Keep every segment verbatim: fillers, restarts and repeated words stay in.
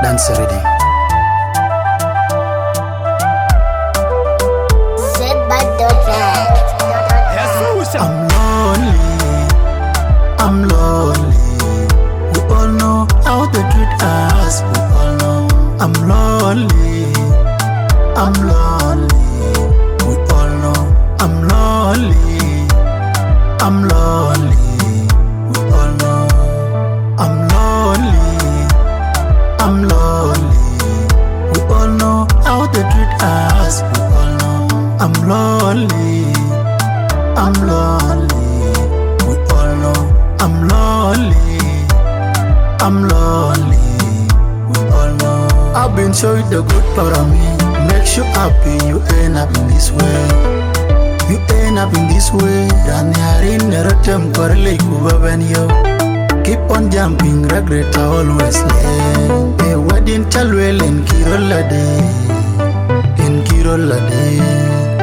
Dance ready. I'm lonely, I'm lonely. We all know how they treat us. We all know I'm lonely, I'm lonely. We all know I'm lonely, I'm lonely. We all know I'm lonely, I'm lonely. We all know how they treat us. We all know I'm lonely, I'm lonely. We all know I'm lonely, I'm lonely. We all know I've been showing the good part of me. Makes you happy, you end up in this way. You end up in this way. Dan yarin nerotem korle kubaben yo. Keep on jumping, regret I always late. A wedding chalwell in Kirola day, in Kirola day.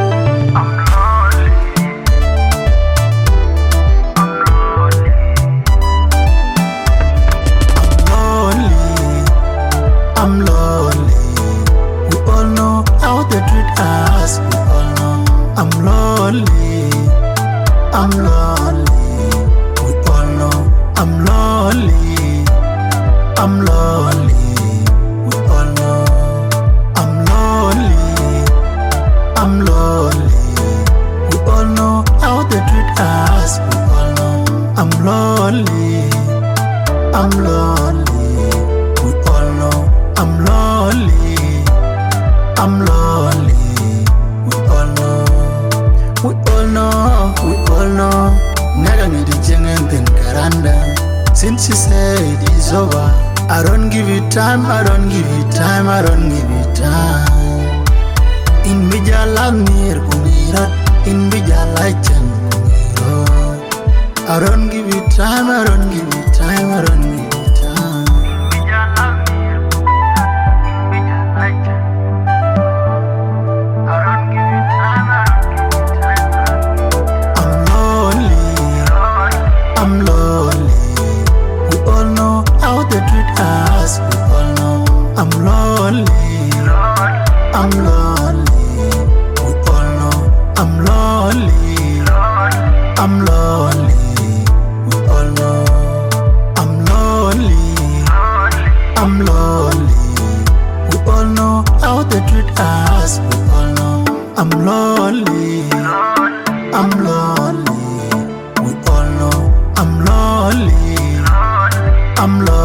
I'm lonely. We all know how they treat us. We all know I'm lonely, I'm lonely. We all know I'm lonely, I'm lonely. We all know I'm lonely, I'm lonely. We all know how they treat us. We all know I'm lonely, I'm lonely. We all know I'm lonely, I'm lonely. We all know, we all know, we all know. Naga me the jengen ten karanda. Since she said it's over, I don't give you time, I don't give you time, I don't give you time. In bijala mir kumirat, in bijala chan kumirat. I don't give you time, I don't give you time, I don't give you time. I'm lonely. We all know how they treat us. We all know I'm lonely, I'm lonely. We all know I'm lonely, I'm lonely. We all know I'm lonely, I'm lonely. We all know how they treat us. We all know I'm lonely, I'm lonely. We all know I'm lonely, I'm lonely.